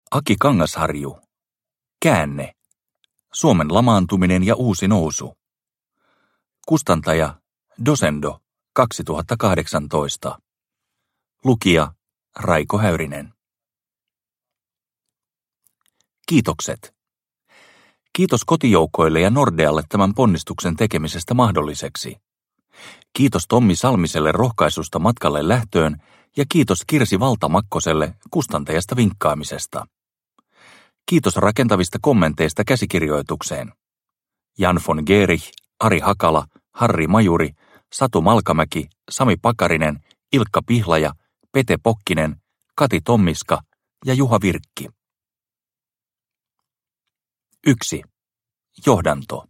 Aki Kangasharju. Käänne. Suomen lamaantuminen ja uusi nousu. Kustantaja Dosendo 2018. Lukija Raiko Häyrinen. Kiitokset. Kiitos kotijoukoille ja Nordealle tämän ponnistuksen tekemisestä mahdolliseksi. Kiitos Tommi Salmiselle rohkaisusta matkalle lähtöön ja kiitos Kirsi Valtamakkoselle kustantajasta vinkkaamisesta. Kiitos rakentavista kommenteista käsikirjoitukseen. Jan von Gerich, Ari Hakala, Harri Majuri, Satu Malkamäki, Sami Pakarinen, Ilkka Pihlaja, Pete Pokkinen, Kati Tommiska ja Juha Virkki. 1. Johdanto.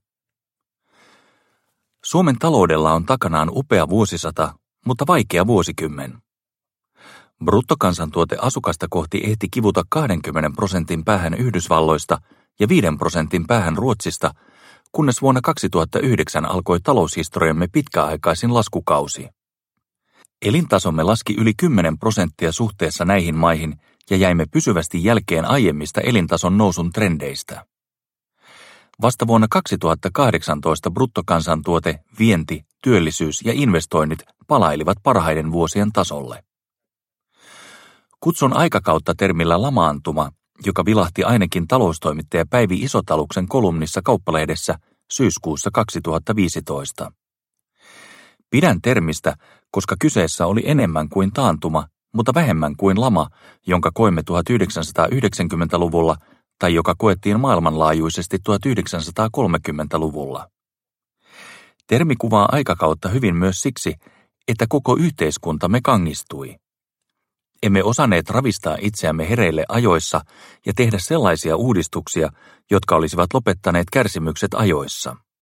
Suomen taloudella on takanaan upea vuosisata, mutta vaikea vuosikymmen. Bruttokansantuote asukasta kohti ehti kivuta 20% päähän Yhdysvalloista ja 5% päähän Ruotsista, kunnes vuonna 2009 alkoi taloushistoriamme pitkäaikaisin laskukausi. Elintasomme laski yli 10% suhteessa näihin maihin ja jäimme pysyvästi jälkeen aiemmista elintason nousun trendeistä. Vasta vuonna 2018 bruttokansantuote, vienti, työllisyys ja investoinnit palailivat parhaiden vuosien tasolle. Kutsun aikakautta termillä lamaantuma, joka vilahti ainakin taloustoimittaja Päivi Isotaluksen kolumnissa Kauppalehdessä syyskuussa 2015. Pidän termistä, koska kyseessä oli enemmän kuin taantuma, mutta vähemmän kuin lama, jonka koimme 1990-luvulla tai joka koettiin maailmanlaajuisesti 1930-luvulla. Termi kuvaa aikakautta hyvin myös siksi, että koko yhteiskuntamme kangistui. Emme osanneet ravistaa itseämme hereille ajoissa ja tehdä sellaisia uudistuksia, jotka olisivat lopettaneet kärsimykset ajoissa.